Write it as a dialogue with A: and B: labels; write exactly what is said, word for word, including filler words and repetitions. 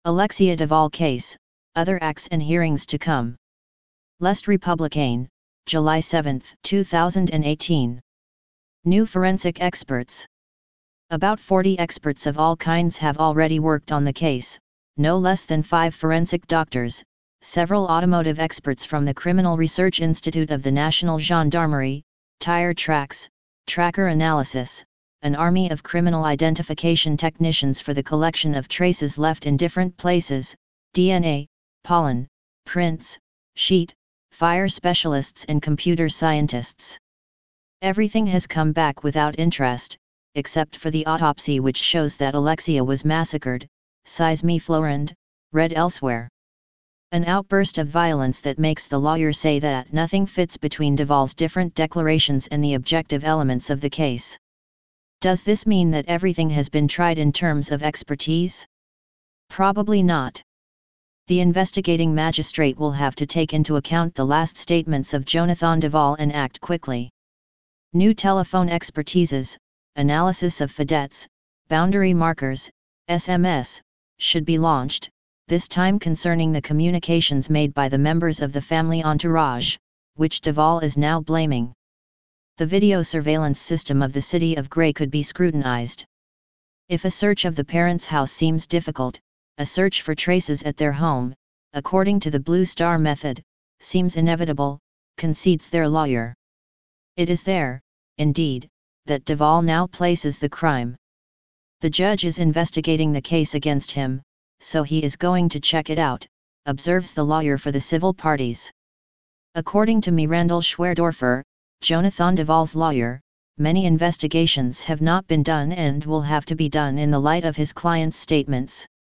A: Alexia Duvall case, other acts and hearings to come. L'Est Républicain, July seventh, two thousand eighteen. New forensic experts. About forty experts of all kinds have already worked on the case, no less than five forensic doctors, several automotive experts from the Criminal Research Institute of the National Gendarmerie, tire tracks, tracker analysis, an army of criminal identification technicians for the collection of traces left in different places, D N A, pollen, prints, sheet, fire specialists and computer scientists. Everything has come back without interest, except for the autopsy which shows that Alexia was massacred, Sismi Florand, read elsewhere. An outburst of violence that makes the lawyer say that nothing fits between Duvall's different declarations and the objective elements of the case. Does this mean that everything has been tried in terms of expertise? Probably not. The investigating magistrate will have to take into account the last statements of Jonathan Duvall and act quickly. New telephone expertises, analysis of vedettes, boundary markers, S M S, should be launched, this time concerning the communications made by the members of the family entourage, which Duvall is now blaming. The video surveillance system of the city of Gray could be scrutinized. If a search of the parents' house seems difficult, a search for traces at their home, according to the Blue Star method, seems inevitable, concedes their lawyer. It is there, indeed, that Duvall now places the crime. The judge is investigating the case against him, so he is going to check it out, observes the lawyer for the civil parties. According to Mirandel Schwerdorfer, Jonathan Duvall's lawyer, many investigations have not been done and will have to be done in the light of his client's statements.